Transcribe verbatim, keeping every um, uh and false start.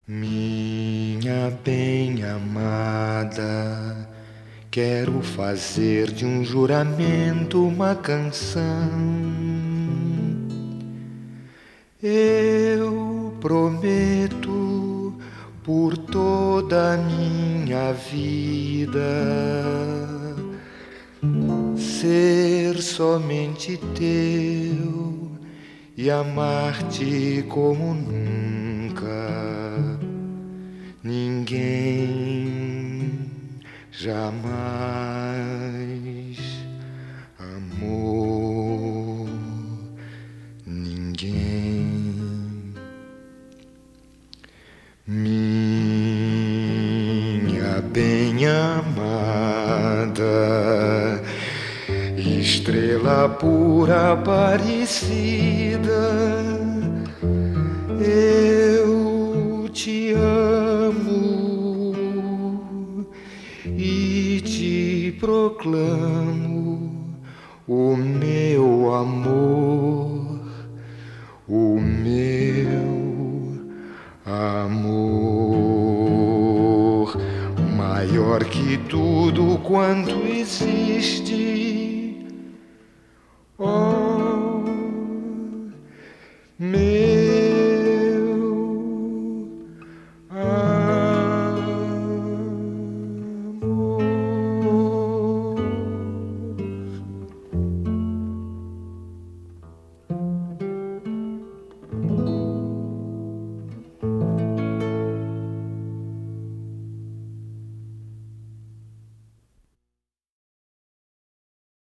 Minha bem-amada, quero fazer de um juramento uma canção. Eu prometo por toda a minha vida ser somente teu e amar-te como nunca ninguém jamais amou ninguém. Minha bem-amada, estrela pura aparecida, eu te amo e te proclamo o meu amor, o meu amor, maior que tudo quanto existe.